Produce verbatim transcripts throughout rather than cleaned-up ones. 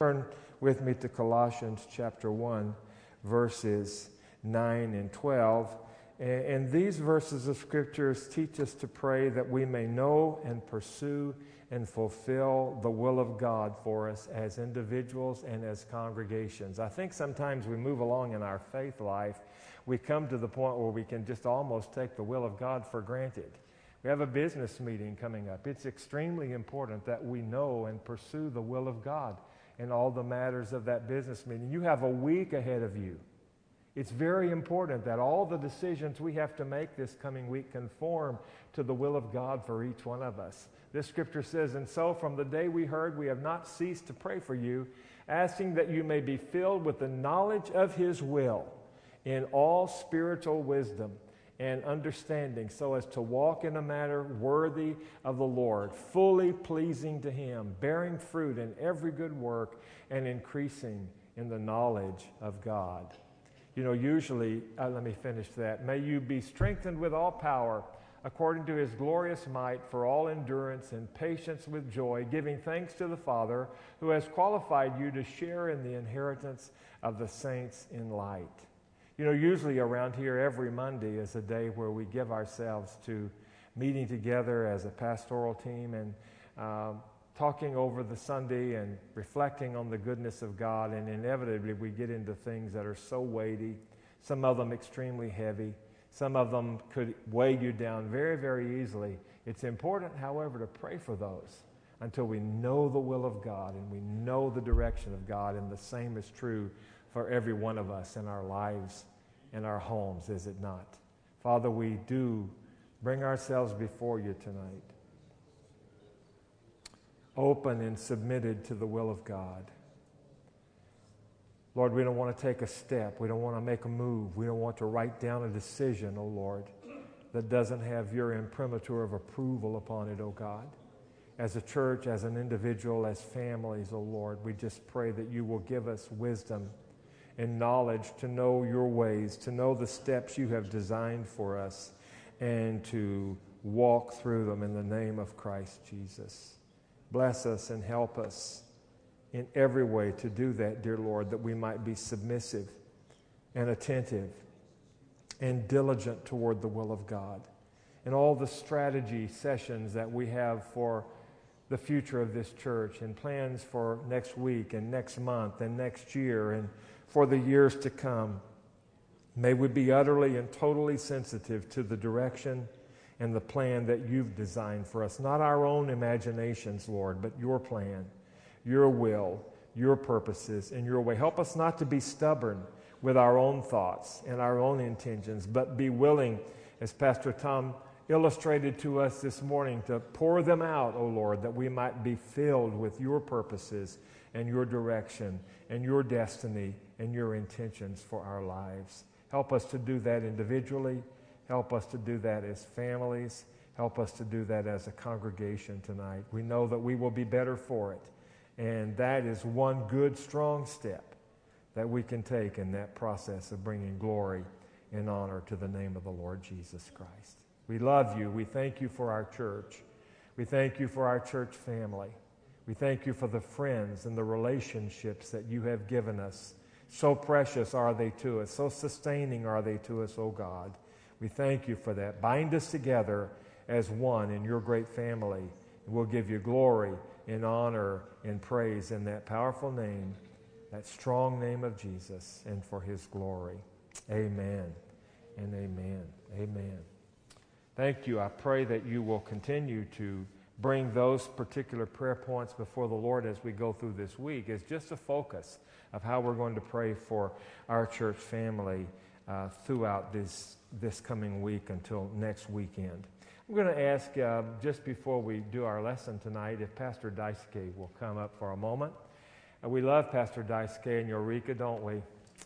turn with me to Colossians chapter one, verses nine and twelve. And these verses of Scriptures teach us to pray that we may know and pursue and fulfill the will of God for us as individuals and as congregations. I think sometimes we move along in our faith life, we come to the point where we can just almost take the will of God for granted. We have a business meeting coming up. It's extremely important that we know and pursue the will of God in all the matters of that business meeting. You have a week ahead of you. It's very important that all the decisions we have to make this coming week conform to the will of God for each one of us. This scripture says, "And so from the day we heard, we have not ceased to pray for you, asking that you may be filled with the knowledge of His will in all spiritual wisdom and understanding, so as to walk in a manner worthy of the Lord, fully pleasing to Him, bearing fruit in every good work and increasing in the knowledge of God." You know, usually, uh, let me finish that. "May you be strengthened with all power, according to His glorious might, for all endurance and patience with joy, giving thanks to the Father, who has qualified you to share in the inheritance of the saints in light." You know, usually around here, every Monday is a day where we give ourselves to meeting together as a pastoral team and um, talking over the Sunday and reflecting on the goodness of God, and inevitably we get into things that are so weighty, some of them extremely heavy, some of them could weigh you down very, very easily. It's important, however, to pray for those until we know the will of God and we know the direction of God, and the same is true for every one of us in our lives and our homes, is it not? Father, we do bring ourselves before you tonight, open and submitted to the will of God. Lord, we don't want to take a step. We don't want to make a move. We don't want to write down a decision, oh Lord, that doesn't have your imprimatur of approval upon it, oh God. As a church, as an individual, as families, oh Lord, we just pray that you will give us wisdom and knowledge to know your ways, to know the steps you have designed for us, and to walk through them in the name of Christ Jesus. Bless us and help us in every way to do that, dear Lord, that we might be submissive and attentive and diligent toward the will of God. And all the strategy sessions that we have for the future of this church and plans for next week and next month and next year and for the years to come, may we be utterly and totally sensitive to the direction and the plan that you've designed for us. Not our own imaginations, Lord, but your plan, your will, your purposes, and your way. Help us not to be stubborn with our own thoughts and our own intentions, but be willing, as Pastor Tom illustrated to us this morning, to pour them out, O Lord, that we might be filled with your purposes and your direction and your destiny and your intentions for our lives. Help us to do that individually. Help us to do that as families. Help us to do that as a congregation tonight. We know that we will be better for it. And that is one good, strong step that we can take in that process of bringing glory and honor to the name of the Lord Jesus Christ. We love you. We thank you for our church. We thank you for our church family. We thank you for the friends and the relationships that you have given us. So precious are they to us. So sustaining are they to us, O God. We thank you for that. Bind us together as one in your great family. And we'll give you glory and honor and praise in that powerful name, that strong name of Jesus, and for his glory. Amen and amen. Amen. Thank you. I pray that you will continue to bring those particular prayer points before the Lord as we go through this week. It's just a focus of how we're going to pray for our church family uh, throughout this this coming week until next weekend. I'm going to ask, uh, just before we do our lesson tonight, if Pastor Daisuke will come up for a moment. Uh, we love Pastor Daisuke and Eureka, don't we?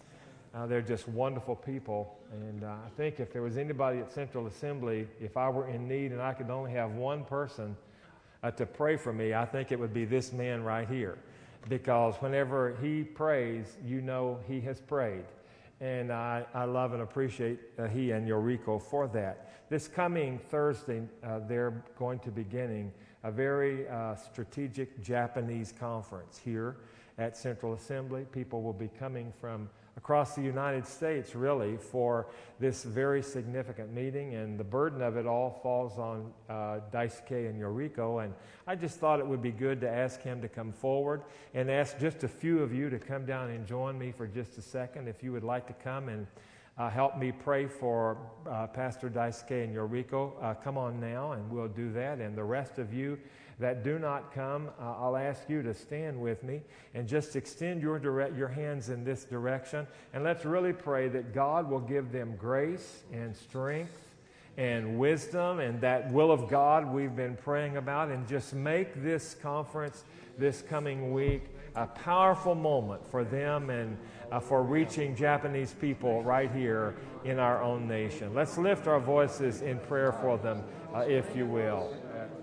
Uh, they're just wonderful people. And uh, I think if there was anybody at Central Assembly, if I were in need and I could only have one person uh, to pray for me, I think it would be this man right here. Because whenever he prays, you know he has prayed. And I, I love and appreciate uh, he and Eureka for that. This coming Thursday, uh, they're going to be beginning a very uh, strategic Japanese conference here at Central Assembly. People will be coming from across the United States, really, for this very significant meeting, and the burden of it all falls on uh, Daisuke and Yoriko, and I just thought it would be good to ask him to come forward and ask just a few of you to come down and join me for just a second. If you would like to come and uh, help me pray for uh, Pastor Daisuke and Yoriko, uh, come on now, and we'll do that, and the rest of you that do not come, uh, I'll ask you to stand with me and just extend your direct, your hands in this direction. And let's really pray that God will give them grace and strength and wisdom and that will of God we've been praying about, and just make this conference this coming week a powerful moment for them and uh, for reaching Japanese people right here in our own nation. Let's lift our voices in prayer for them, uh, if you will.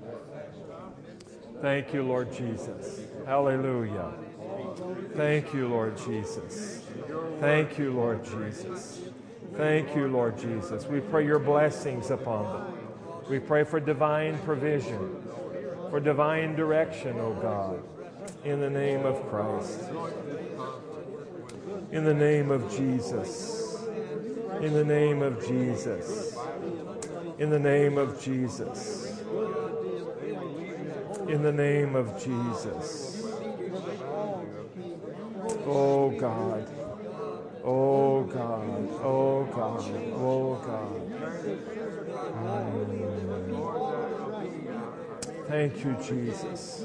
Thank you, Lord Jesus. Hallelujah. Thank you, Lord Jesus. Thank you, Lord Jesus. Thank you, Lord Jesus. We pray your blessings upon them. We pray for divine provision, for divine direction, O God, in the name of Christ. In the name of Jesus. In the name of Jesus. In the name of Jesus. In the name of Jesus. Oh God. Oh God. Oh God. Oh God. Mm. Thank you, Jesus.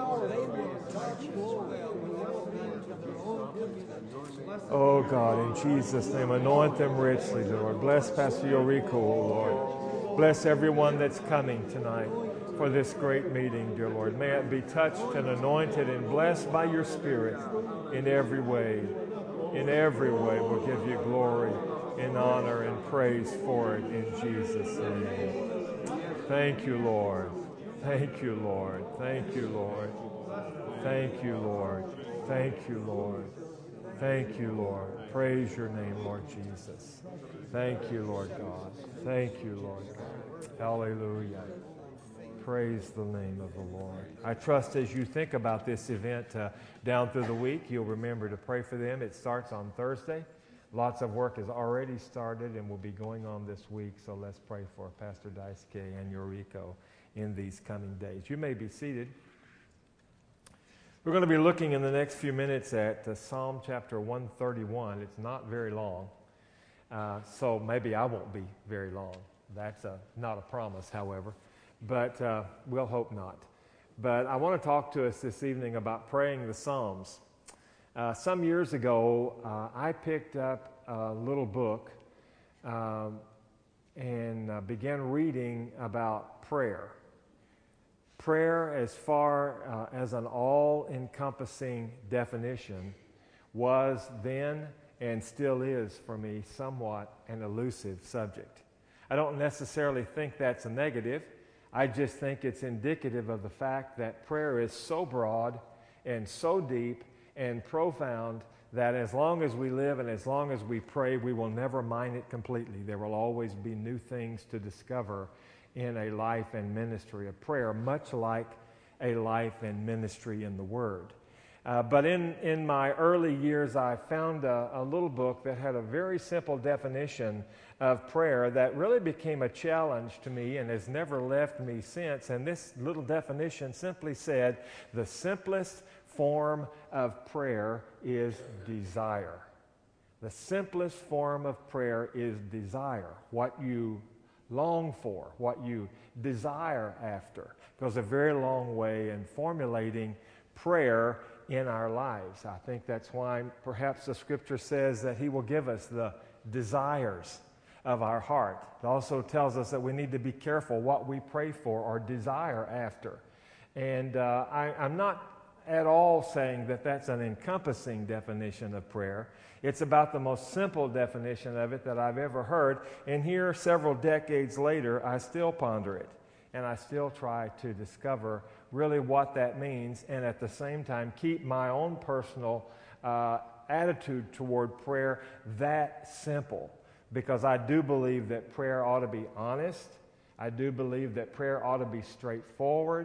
Oh God, in Jesus' name, anoint them richly, Lord. Bless Pastor Yoriko, oh Lord. Bless everyone that's coming tonight for this great meeting, dear Lord. May it be touched and anointed and blessed by your Spirit in every way. In every way, we'll give you glory and honor and praise for it in Jesus' name. Thank you, Lord. Thank you, Lord. Thank you, Lord. Thank you, Lord. Thank you, Lord. Thank you, Lord. Praise your name, Lord Jesus. Thank you, Lord God. Thank you, Lord God. Hallelujah. Praise the name of the Lord. I trust as you think about this event uh, down through the week, you'll remember to pray for them. It starts on Thursday. Lots of work has already started and will be going on this week, so let's pray for Pastor Daisuke and Yoriko in these coming days. You may be seated. We're going to be looking in the next few minutes at uh, Psalm chapter one thirty-one. It's not very long, uh, so maybe I won't be very long. That's a, not a promise, however. But uh, we'll hope not. But I want to talk to us this evening about praying the Psalms. Uh, some years ago, uh, I picked up a little book um, and uh, began reading about prayer. Prayer, as far uh, as an all-encompassing definition, was then and still is for me somewhat an elusive subject. I don't necessarily think that's a negative. I just think it's indicative of the fact that prayer is so broad and so deep and profound that as long as we live and as long as we pray, we will never mine it completely. There will always be new things to discover in a life and ministry of prayer, much like a life and ministry in the Word. Uh, but in, in my early years, I found a, a little book that had a very simple definition of prayer that really became a challenge to me and has never left me since. And this little definition simply said, the simplest form of prayer is desire. The simplest form of prayer is desire, what you long for, what you desire after. It goes a very long way in formulating prayer in our lives. I think that's why perhaps the Scripture says that He will give us the desires of our heart. It also tells us that we need to be careful what we pray for or desire after. And uh, I, I'm not at all saying that that's an encompassing definition of prayer. It's about the most simple definition of it that I've ever heard. And here, several decades later, I still ponder it. And I still try to discover really what that means, and at the same time keep my own personal uh, attitude toward prayer that simple, because I do believe that prayer ought to be honest. I do believe that prayer ought to be straightforward.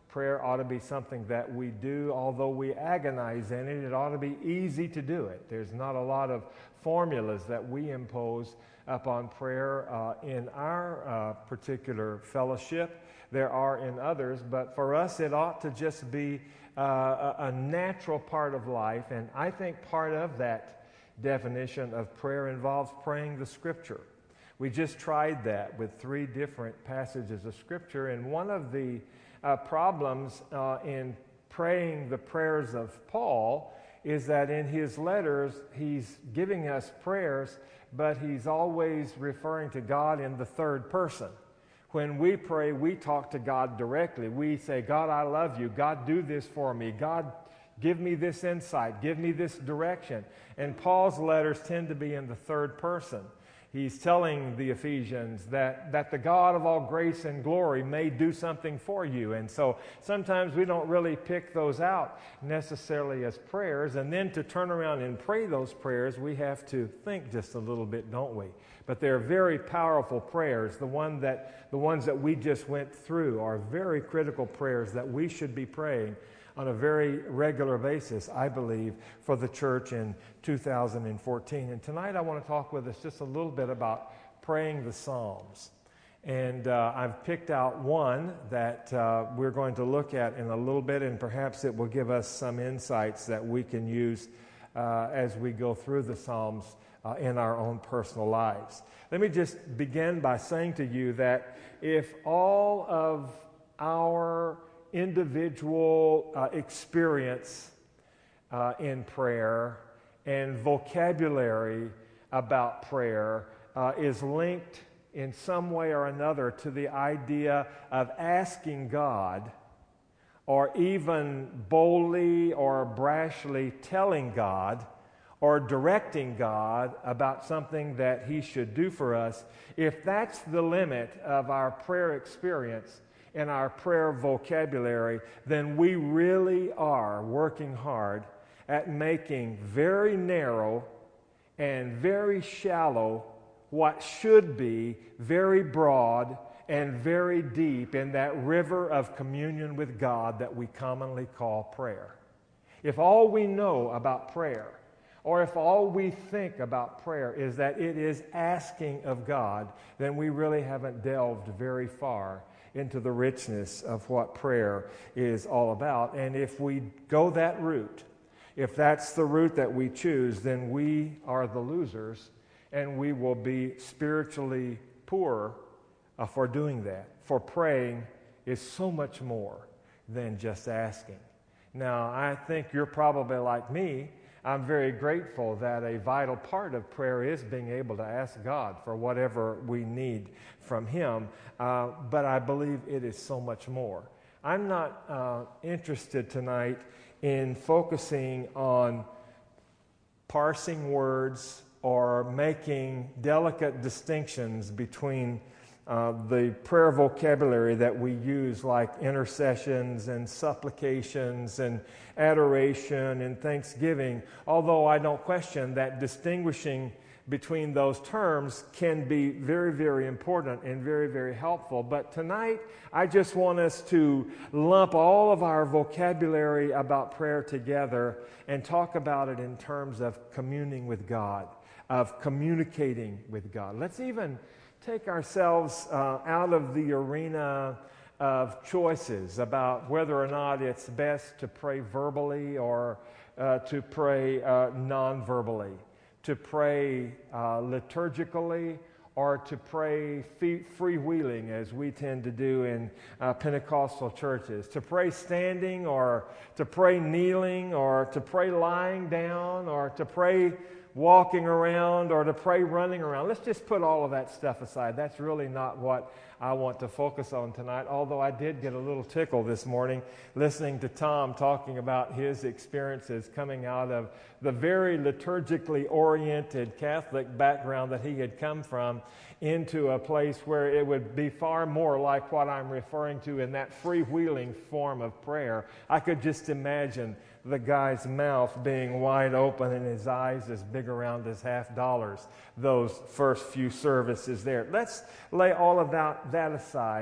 Prayer ought to be something that we do, although we agonize in it. It ought to be easy to do it. There's not a lot of formulas that we impose upon prayer uh, in our uh, particular fellowship. There are in others, but for us it ought to just be uh, a, a natural part of life. And I think part of that definition of prayer involves praying the Scripture. We just tried that with three different passages of Scripture, and one of the uh, problems uh, in praying the prayers of Paul is that in his letters he's giving us prayers, but he's always referring to God in the third person. When we pray, we talk to God directly. We say, God, I love you. God, do this for me. God, give me this insight. Give me this direction. And Paul's letters tend to be in the third person. He's telling the Ephesians that, that the God of all grace and glory may do something for you. And so sometimes we don't really pick those out necessarily as prayers. And then to turn around and pray those prayers, we have to think just a little bit, don't we? But they're very powerful prayers. The one that, the ones that we just went through are very critical prayers that we should be praying on a very regular basis, I believe, for the church in two thousand fourteen. And tonight I want to talk with us just a little bit about praying the Psalms. And uh, I've picked out one that uh, we're going to look at in a little bit, and perhaps it will give us some insights that we can use uh, as we go through the Psalms uh, in our own personal lives. Let me just begin by saying to you that if all of our individual uh, experience uh, in prayer and vocabulary about prayer uh, is linked in some way or another to the idea of asking God, or even boldly or brashly telling God or directing God about something that He should do for us, if that's the limit of our prayer experience in our prayer vocabulary, then we really are working hard at making very narrow and very shallow what should be very broad and very deep in that river of communion with God that we commonly call prayer. If all we know about prayer, or if all we think about prayer is that it is asking of God, then we really haven't delved very far into the richness of what prayer is all about. And if we go that route, if that's the route that we choose, then we are the losers, and we will be spiritually poorer uh, for doing that. For praying is so much more than just asking. Now, I think you're probably like me. I'm very grateful that a vital part of prayer is being able to ask God for whatever we need from Him, uh, but I believe it is so much more. I'm not uh, interested tonight in focusing on parsing words or making delicate distinctions between uh, the prayer vocabulary that we use, like intercessions and supplications and adoration and thanksgiving, although I don't question that distinguishing between those terms can be very, very important and very, very helpful. But tonight, I just want us to lump all of our vocabulary about prayer together and talk about it in terms of communing with God, of communicating with God. Let's even take ourselves uh, out of the arena of choices about whether or not it's best to pray verbally or uh, to pray uh, non-verbally, to pray uh, liturgically, or to pray freewheeling, as we tend to do in uh, Pentecostal churches, to pray standing, or to pray kneeling, or to pray lying down, or to pray walking around, or to pray running around. Let's just put all of that stuff aside. That's really not what I want to focus on tonight, although I did get a little tickle this morning listening to Tom talking about his experiences coming out of the very liturgically oriented Catholic background that he had come from into a place where it would be far more like what I'm referring to in that freewheeling form of prayer. I could just imagine the guy's mouth being wide open and his eyes as big around as half dollars those first few services there. Let's lay all of that, that aside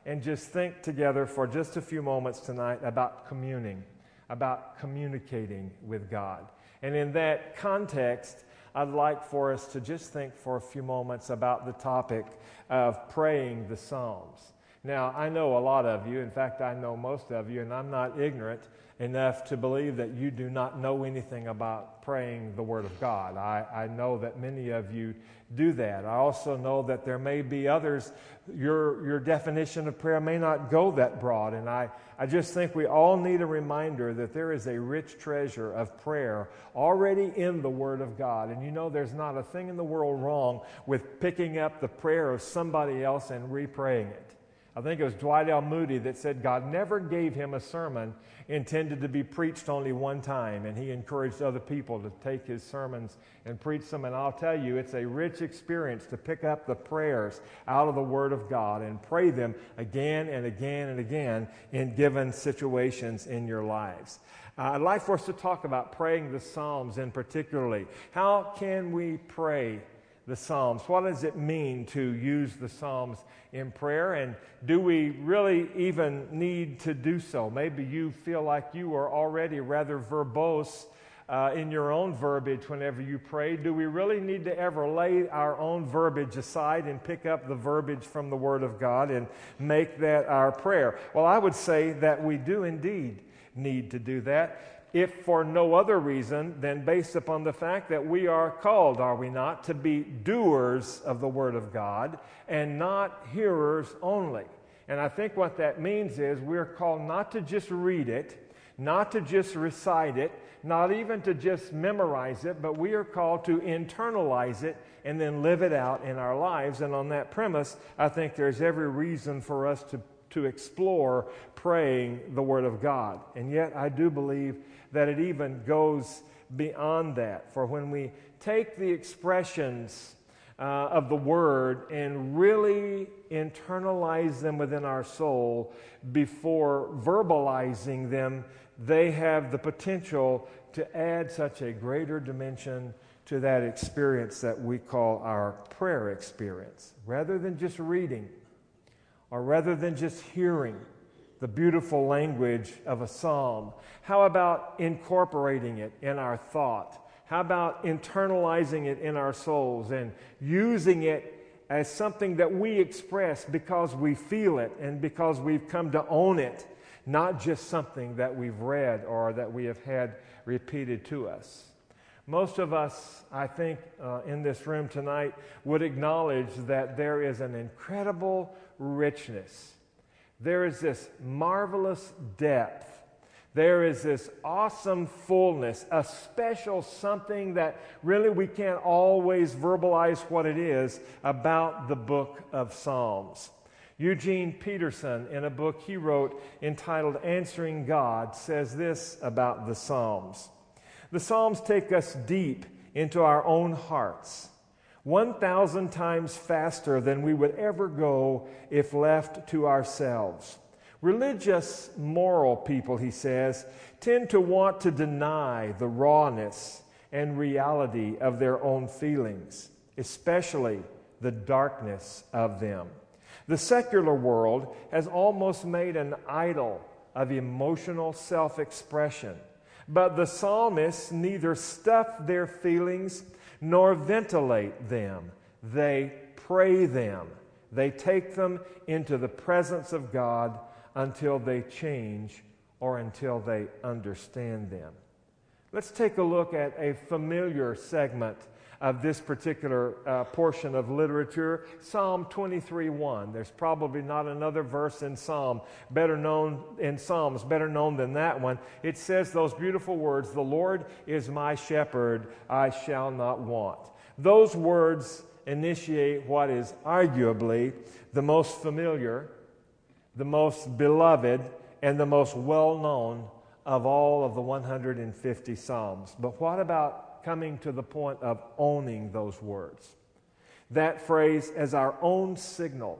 and just think together for just a few moments tonight about communing, about communicating with God. And in that context, I'd like for us to just think for a few moments about the topic of praying the Psalms. Now, I know a lot of you, in fact, I know most of you, and I'm not ignorant enough to believe that you do not know anything about praying the Word of God. I, I know that many of you do that. I also know that there may be others, your, your definition of prayer may not go that broad, and I, I just think we all need a reminder that there is a rich treasure of prayer already in the Word of God. And you know there's not a thing in the world wrong with picking up the prayer of somebody else and re-praying it. I think it was Dwight L. Moody that said God never gave him a sermon intended to be preached only one time, and he encouraged other people to take his sermons and preach them. And I'll tell you, it's a rich experience to pick up the prayers out of the Word of God and pray them again and again and again in given situations in your lives. Uh, I'd like for us to talk about praying the Psalms in particularly. How can we pray the Psalms? What does it mean to use the Psalms in prayer? And do we really even need to do so? Maybe you feel like you are already rather verbose uh, in your own verbiage whenever you pray. Do we really need to ever lay our own verbiage aside and pick up the verbiage from the Word of God and make that our prayer? Well, I would say that we do indeed need to do that, if for no other reason than based upon the fact that we are called, are we not, to be doers of the Word of God and not hearers only. And I think what that means is we're called not to just read it, not to just recite it, not even to just memorize it, but we are called to internalize it and then live it out in our lives. And on that premise, I think there's every reason for us to, to explore praying the Word of God. And yet I do believe that it even goes beyond that. For when we take the expressions uh, of the Word and really internalize them within our soul before verbalizing them, they have the potential to add such a greater dimension to that experience that we call our prayer experience. Rather than just reading, or rather than just hearing the beautiful language of a psalm, how about incorporating it in our thought? How about internalizing it in our souls and using it as something that we express because we feel it and because we've come to own it, not just something that we've read or that we have had repeated to us? Most of us, I think, uh, in this room tonight would acknowledge that there is an incredible richness. There is this marvelous depth. There is this awesome fullness, a special something that really we can't always verbalize what it is about the book of Psalms. Eugene Peterson, in a book he wrote entitled Answering God, says this about the Psalms. The Psalms take us deep into our own hearts, one thousand times faster than we would ever go if left to ourselves. Religious, moral people, he says, tend to want to deny the rawness and reality of their own feelings, especially the darkness of them. The secular world has almost made an idol of emotional self-expression, but the psalmists neither stuff their feelings nor ventilate them. They pray them. They take them into the presence of God until they change or until they understand them. Let's take a look at a familiar segment of this particular uh, portion of literature, Psalm twenty-three one. There's probably not another verse in Psalm better known in Psalms better known than that one. It says those beautiful words, "The Lord is my shepherd, I shall not want." Those words initiate what is arguably the most familiar, the most beloved, and the most well-known of all of the one hundred fifty Psalms. But what about coming to the point of owning those words? That phrase as our own signal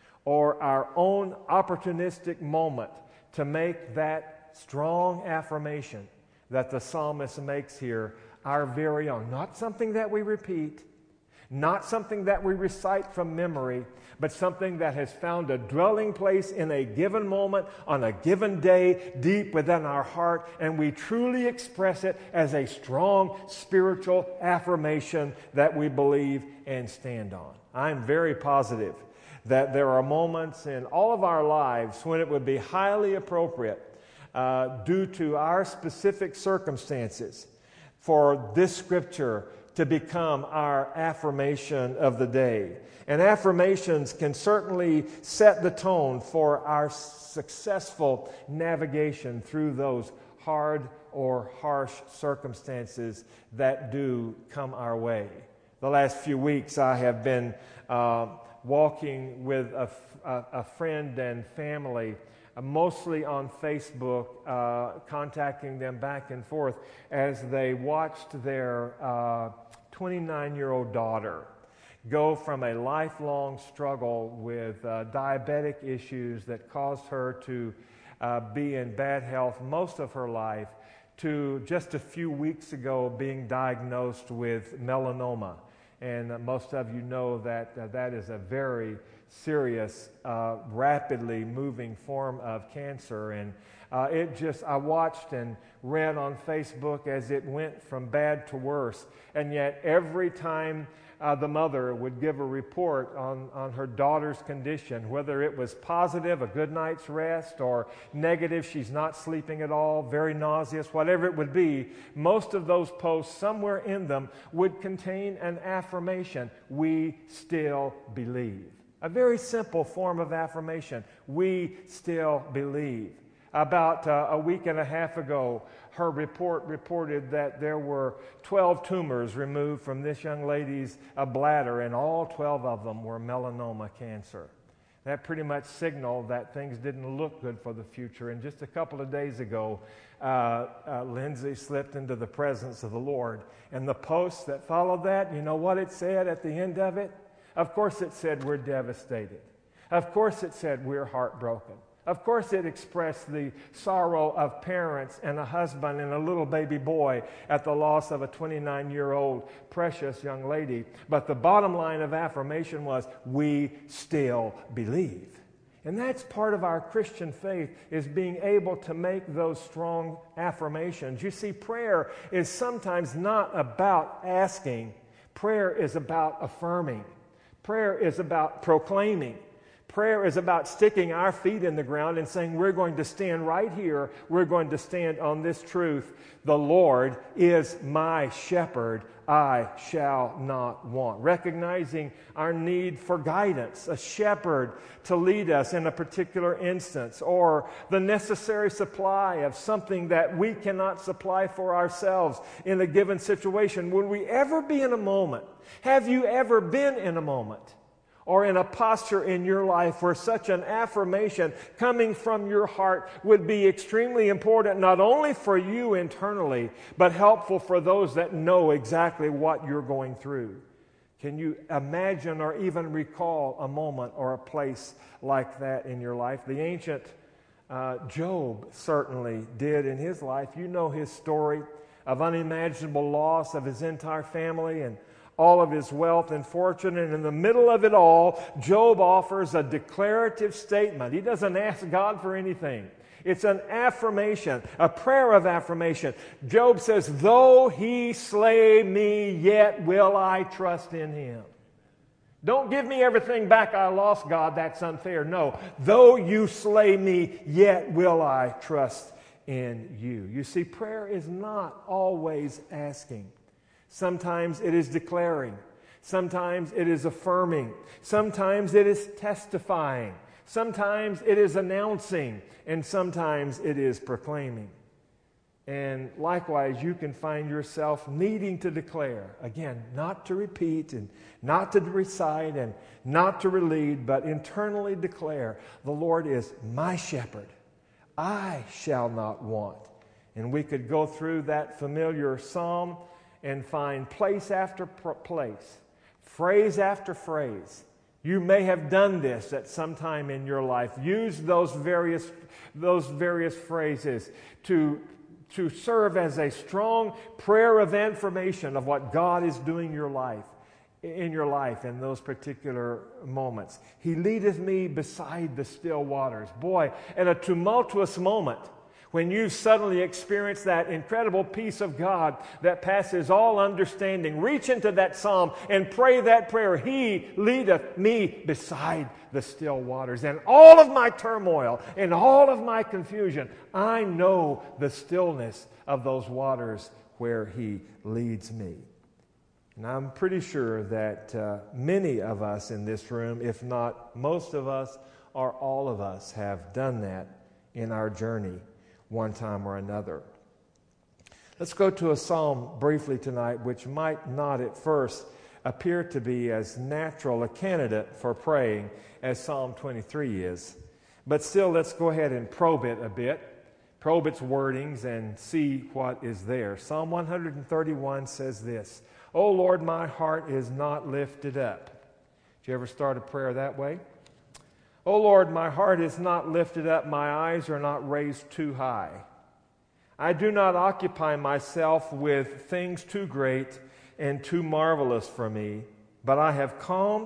or our own opportunistic moment to make that strong affirmation that the psalmist makes here our very own. Not something that we repeat, Not something that we recite from memory, but something that has found a dwelling place in a given moment, on a given day, deep within our heart, and we truly express it as a strong spiritual affirmation that we believe and stand on. I'm very positive that there are moments in all of our lives when it would be highly appropriate, uh, due to our specific circumstances, for this scripture to become our affirmation of the day. And affirmations can certainly set the tone for our successful navigation through those hard or harsh circumstances that do come our way. The last few weeks I have been uh, walking with a, a, a friend and family, uh, mostly on Facebook, uh, contacting them back and forth as they watched their uh, twenty-nine-year-old daughter go from a lifelong struggle with uh, diabetic issues that caused her to uh, be in bad health most of her life, to just a few weeks ago being diagnosed with melanoma. And uh, most of you know that uh, that is a very serious, uh, rapidly moving form of cancer. And uh, it just, I watched and read on Facebook as it went from bad to worse. And yet every time Uh, the mother would give a report on, on her daughter's condition, whether it was positive, a good night's rest, or negative, she's not sleeping at all, very nauseous, whatever it would be, most of those posts, somewhere in them, would contain an affirmation: we still believe. A very simple form of affirmation: we still believe. About uh, a week and a half ago, her report reported that there were twelve tumors removed from this young lady's uh, bladder, and all twelve of them were melanoma cancer. That pretty much signaled that things didn't look good for the future. And just a couple of days ago, uh, uh, Lindsay slipped into the presence of the Lord. And the post that followed that, you know what it said at the end of it? Of course it said, we're devastated. Of course it said, we're heartbroken. Of course it expressed the sorrow of parents and a husband and a little baby boy at the loss of a twenty-nine-year-old precious young lady. But the bottom line of affirmation was, we still believe. And that's part of our Christian faith, is being able to make those strong affirmations. You see, prayer is sometimes not about asking. Prayer is about affirming. Prayer is about proclaiming. Prayer is about sticking our feet in the ground and saying, we're going to stand right here. We're going to stand on this truth. The Lord is my shepherd. I shall not want. Recognizing our need for guidance, a shepherd to lead us in a particular instance, or the necessary supply of something that we cannot supply for ourselves in a given situation. Would we ever be in a moment? Have you ever been in a moment or in a posture in your life where such an affirmation coming from your heart would be extremely important, not only for you internally, but helpful for those that know exactly what you're going through? Can you imagine or even recall a moment or a place like that in your life? The ancient uh, Job certainly did in his life. You know his story of unimaginable loss of his entire family and all of his wealth and fortune, and in the middle of it all, Job offers a declarative statement. He doesn't ask God for anything. It's an affirmation, a prayer of affirmation. Job says, though he slay me, yet will I trust in him. Don't give me everything back I lost, God, that's unfair. No, though you slay me, yet will I trust in you. You see, prayer is not always asking. Sometimes it is declaring. Sometimes it is affirming. Sometimes it is testifying. Sometimes it is announcing. And sometimes it is proclaiming. And likewise, you can find yourself needing to declare. Again, not to repeat and not to recite and not to read, but internally declare, the Lord is my shepherd. I shall not want. And we could go through that familiar psalm and find place after place, phrase after phrase. You may have done this at some time in your life. Use those various, those various phrases to, to serve as a strong prayer of affirmation of what God is doing in your life. in your life in those particular moments. He leadeth me beside the still waters. Boy, at a tumultuous moment, when you suddenly experience that incredible peace of God that passes all understanding, reach into that psalm and pray that prayer. He leadeth me beside the still waters. And all of my turmoil and all of my confusion, I know the stillness of those waters where He leads me. And I'm pretty sure that uh, many of us in this room, if not most of us or all of us, have done that in our journey one time or another. Let's go to a psalm briefly tonight, which might not at first appear to be as natural a candidate for praying as Psalm twenty-three is. But still, let's go ahead and probe it a bit, probe its wordings, and see what is there. Psalm one thirty-one says this, "O Lord, my heart is not lifted up." Did you ever start a prayer that way? O Lord, my heart is not lifted up, my eyes are not raised too high. I do not occupy myself with things too great and too marvelous for me, but I have calmed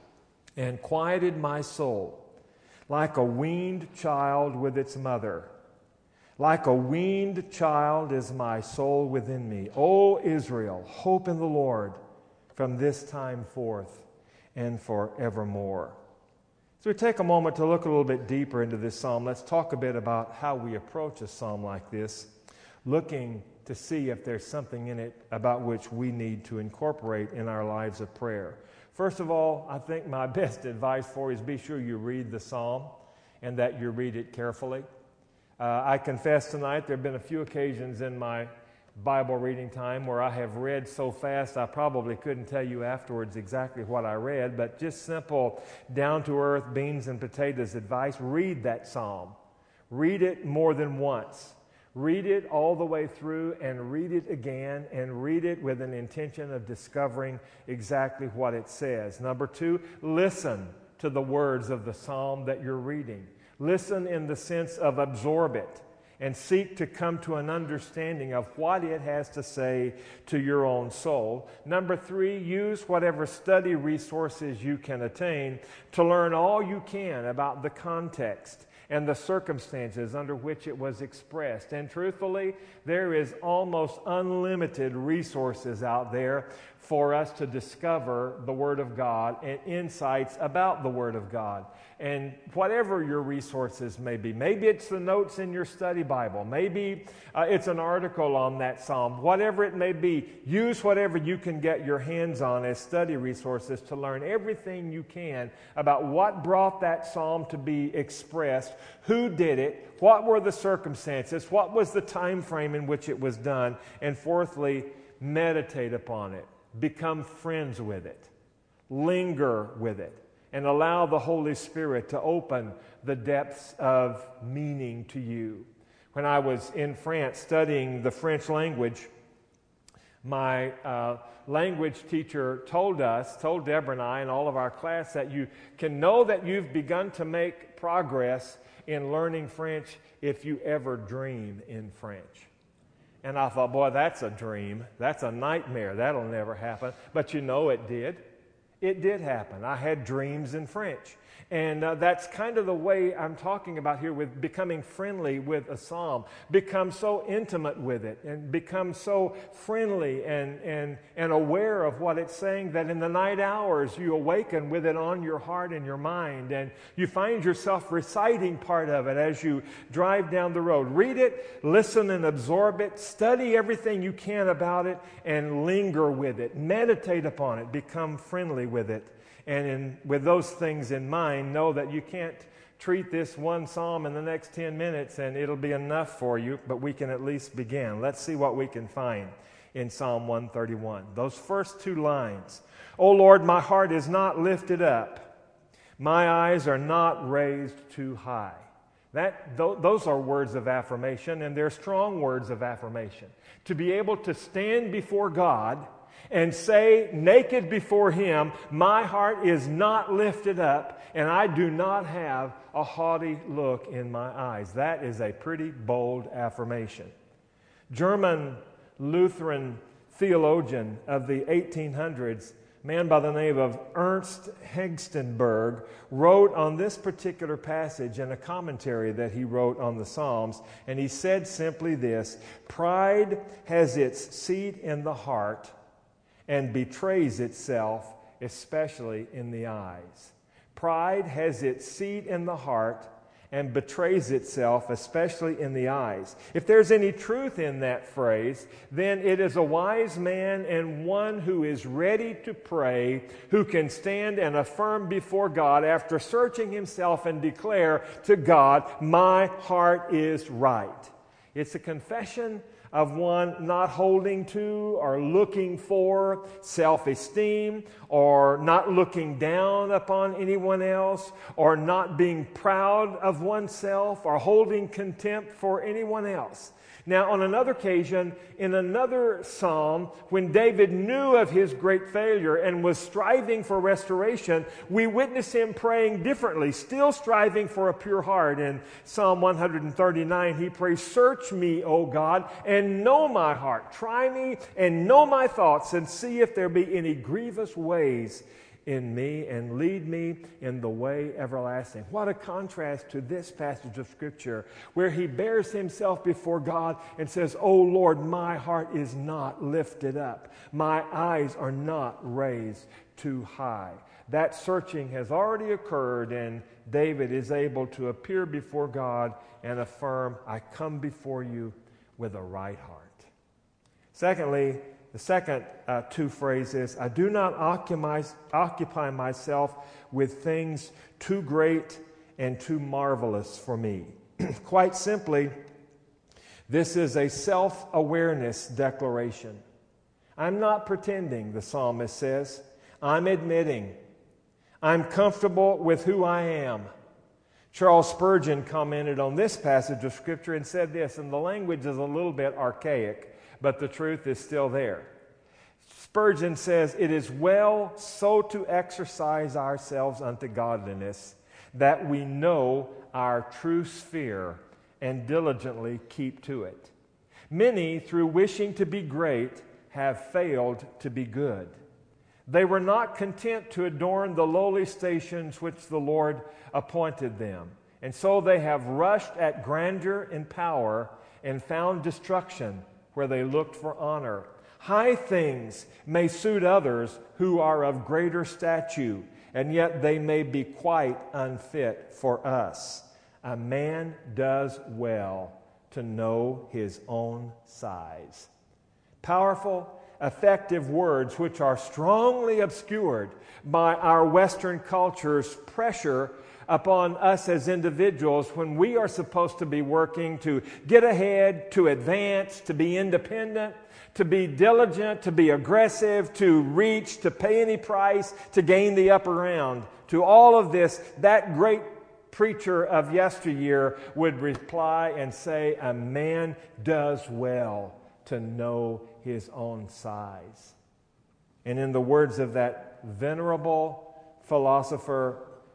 and quieted my soul, like a weaned child with its mother. Like a weaned child is my soul within me. O Israel, hope in the Lord from this time forth and forevermore. So we take a moment to look a little bit deeper into this psalm. Let's talk a bit about how we approach a psalm like this, looking to see if there's something in it about which we need to incorporate in our lives of prayer. First of all, I think my best advice for you is be sure you read the psalm and that you read it carefully. Uh, I confess tonight there have been a few occasions in my Bible reading time where I have read so fast I probably couldn't tell you afterwards exactly what I read, but just simple, down-to-earth, beans and potatoes advice, read that psalm. Read it more than once. Read it all the way through and read it again and read it with an intention of discovering exactly what it says. Number two, listen to the words of the psalm that you're reading. Listen in the sense of absorb it and seek to come to an understanding of what it has to say to your own soul. Number three, use whatever study resources you can attain to learn all you can about the context and the circumstances under which it was expressed. And truthfully, there is almost unlimited resources out there for us to discover the Word of God and insights about the Word of God. And whatever your resources may be, maybe it's the notes in your study Bible, maybe uh, it's an article on that psalm, whatever it may be, use whatever you can get your hands on as study resources to learn everything you can about what brought that psalm to be expressed, who did it, what were the circumstances, what was the time frame in which it was done, and fourthly, meditate upon it, become friends with it, linger with it, and allow the Holy Spirit to open the depths of meaning to you. When I was in France studying the French language, my uh, language teacher told us, told Deborah and I and all of our class that you can know that you've begun to make progress in learning French if you ever dream in French. And I thought, boy, that's a dream. That's a nightmare. That'll never happen. But you know it did. It did happen. I had dreams in French. And uh, that's kind of the way I'm talking about here with becoming friendly with a psalm. Become so intimate with it and become so friendly and, and, and aware of what it's saying that in the night hours you awaken with it on your heart and your mind, and you find yourself reciting part of it as you drive down the road. Read it, listen and absorb it, study everything you can about it, and linger with it. Meditate upon it. Become friendly with it. And in, with those things in mind, know that you can't treat this one psalm in the next ten minutes and it'll be enough for you, but we can at least begin. Let's see what we can find in Psalm one thirty-one. Those first two lines. O Lord, my heart is not lifted up. My eyes are not raised too high. That, th- those are words of affirmation, and they're strong words of affirmation. To be able to stand before God and say naked before Him, my heart is not lifted up, and I do not have a haughty look in my eyes. That is a pretty bold affirmation. German Lutheran theologian of the eighteen hundreds, A man by the name of Ernst Hengstenberg wrote on this particular passage in a commentary that he wrote on the Psalms, and he said simply this: pride has its seat in the heart and betrays itself, especially in the eyes. Pride has its seat in the heart and betrays itself, especially in the eyes. If there's any truth in that phrase, then it is a wise man and one who is ready to pray, who can stand and affirm before God after searching himself and declare to God, my heart is right. It's a confession of one not holding to or looking for self-esteem, or not looking down upon anyone else, or not being proud of oneself, or holding contempt for anyone else. Now, on another occasion, in another psalm, when David knew of his great failure and was striving for restoration, we witness him praying differently, still striving for a pure heart. In Psalm one thirty-nine, he prays, "Search me, O God, and know my heart. Try me and know my thoughts, and see if there be any grievous ways in me, and lead me in the way everlasting." What a contrast to this passage of Scripture, where he bears himself before God and says, "O Lord, my heart is not lifted up. My eyes are not raised too high." That searching has already occurred, and David is able to appear before God and affirm, "I come before you with a right heart." Secondly, the second uh, two phrases, I do not occupy, occupy myself with things too great and too marvelous for me. Quite simply, this is a self-awareness declaration. I'm not pretending, the psalmist says. I'm admitting. I'm comfortable with who I am. Charles Spurgeon commented on this passage of Scripture and said this, and the language is a little bit archaic, but the truth is still there. Spurgeon says, "It is well so to exercise ourselves unto godliness, that we know our true sphere and diligently keep to it. Many, through wishing to be great, have failed to be good. They were not content to adorn the lowly stations which the Lord appointed them, and so they have rushed at grandeur and power and found destruction where they looked for honor. High things may suit others who are of greater stature, and yet they may be quite unfit for us. A man does well to know his own size." Powerful, effective words which are strongly obscured by our Western culture's pressure upon us as individuals when we are supposed to be working to get ahead, to advance, to be independent, to be diligent, to be aggressive, to reach, to pay any price, to gain the upper ground. To all of this, that great preacher of yesteryear would reply and say, "A man does well to know his own size." And in the words of that venerable philosopher,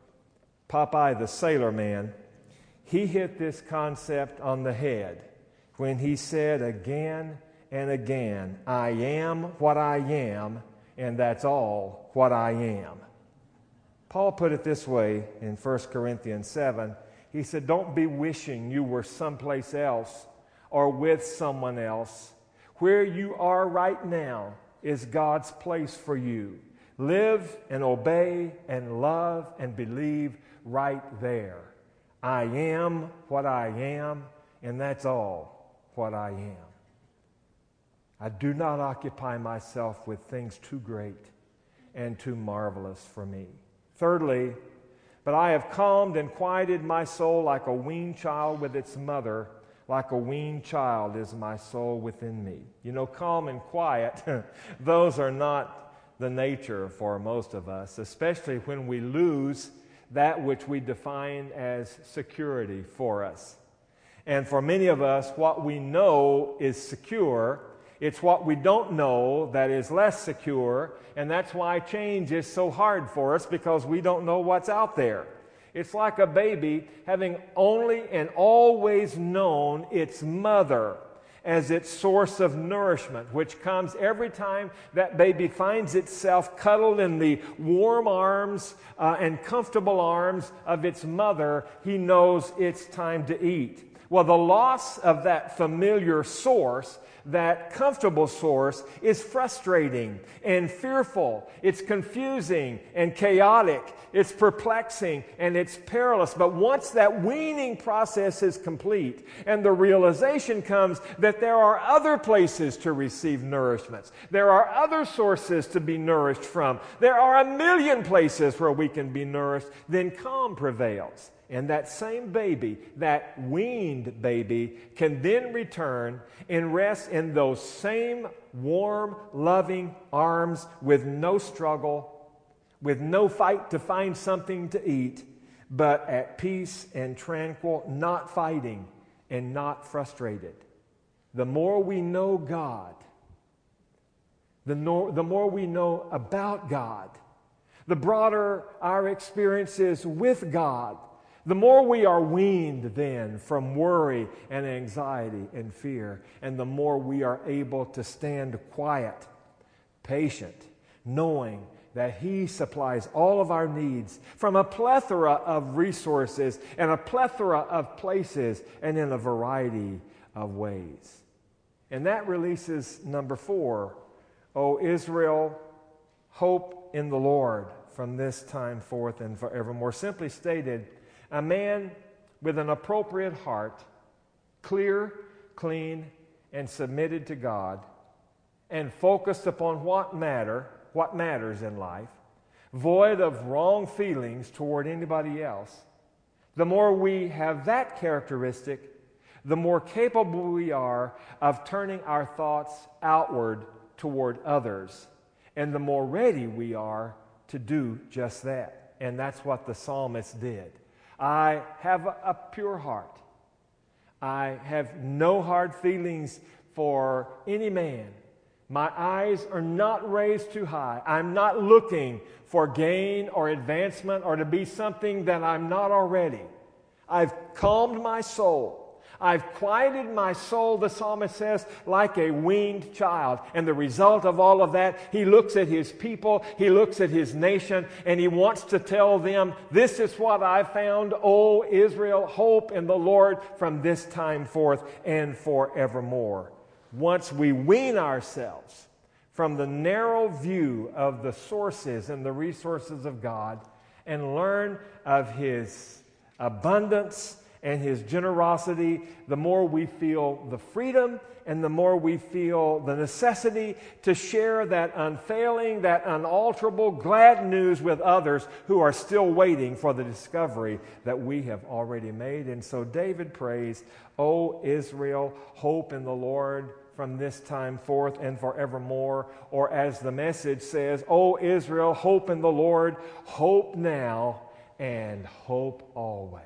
Popeye the Sailor Man, he hit this concept on the head when he said again and again, "I am what I am, and that's all what I am." Paul put it this way in First Corinthians seven. He said, "Don't be wishing you were someplace else or with someone else. Where you are right now is God's place for you. Live and obey and love and believe right there. I am what I am, and that's all what I am. I do not occupy myself with things too great and too marvelous for me." Thirdly, "But I have calmed and quieted my soul like a weaned child with its mother. Like a weaned child is my soul within me." You know, calm and quiet, those are not the nature for most of us, especially when we lose that which we define as security for us. And for many of us, what we know is secure. It's what we don't know that is less secure, and that's why change is so hard for us, because we don't know what's out there. It's like a baby having only and always known its mother, as its source of nourishment, which comes every time that baby finds itself cuddled in the warm arms uh, and comfortable arms of its mother. He knows it's time to eat. Well, the loss of that familiar source, that comfortable source, is frustrating and fearful. It's confusing and chaotic. It's perplexing and it's perilous. But once that weaning process is complete and the realization comes that there are other places to receive nourishments, there are other sources to be nourished from, there are a million places where we can be nourished, then calm prevails. And that same baby, that weaned baby, can then return and rest in those same warm, loving arms with no struggle, with no fight to find something to eat, but at peace and tranquil, not fighting and not frustrated. The more we know God, the, no, the more we know about God, the broader our experiences with God, the more we are weaned then from worry and anxiety and fear, and the more we are able to stand quiet, patient, knowing that He supplies all of our needs from a plethora of resources and a plethora of places and in a variety of ways. And that releases number four, O Israel, hope in the Lord from this time forth and forevermore. Simply stated, a man with an appropriate heart, clear, clean, and submitted to God, and focused upon what matter, what matters in life, void of wrong feelings toward anybody else. The more we have that characteristic, the more capable we are of turning our thoughts outward toward others, and the more ready we are to do just that. And that's what the psalmist did. I have a, a pure heart. I have no hard feelings for any man. My eyes are not raised too high. I'm not looking for gain or advancement or to be something that I'm not already. I've calmed my soul. I've quieted my soul, the psalmist says, like a weaned child. And the result of all of that, he looks at his people, he looks at his nation, and he wants to tell them, this is what I found, O Israel, hope in the Lord from this time forth and forevermore. Once we wean ourselves from the narrow view of the sources and the resources of God and learn of His abundance and His generosity, the more we feel the freedom and the more we feel the necessity to share that unfailing, that unalterable glad news with others who are still waiting for the discovery that we have already made. And so David prays, O Israel, hope in the Lord from this time forth and forevermore. Or as the Message says, O Israel, hope in the Lord, hope now and hope always.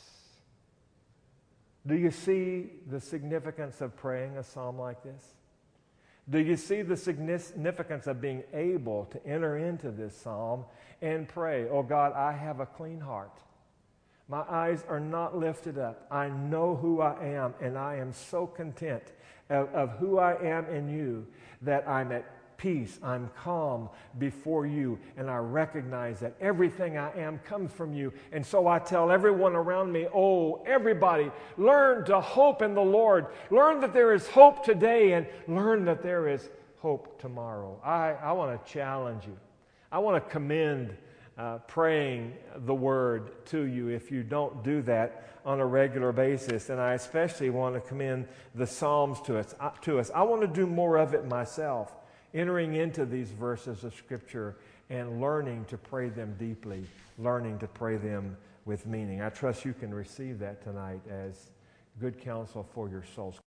Do you see the significance of praying a psalm like this? Do you see the significance of being able to enter into this psalm and pray, oh God, I have a clean heart. My eyes are not lifted up. I know who I am, and I am so content of, of who I am in you that I'm at peace. I'm calm before you, and I recognize that everything I am comes from you. And so I tell everyone around me, oh, everybody, learn to hope in the Lord. Learn that there is hope today, and learn that there is hope tomorrow. I, I want to challenge you. I want to commend uh, praying the Word to you if you don't do that on a regular basis. And I especially want to commend the Psalms to us. Uh, to us. I want to do more of it myself, entering into these verses of Scripture and learning to pray them deeply, learning to pray them with meaning. I trust you can receive that tonight as good counsel for your souls.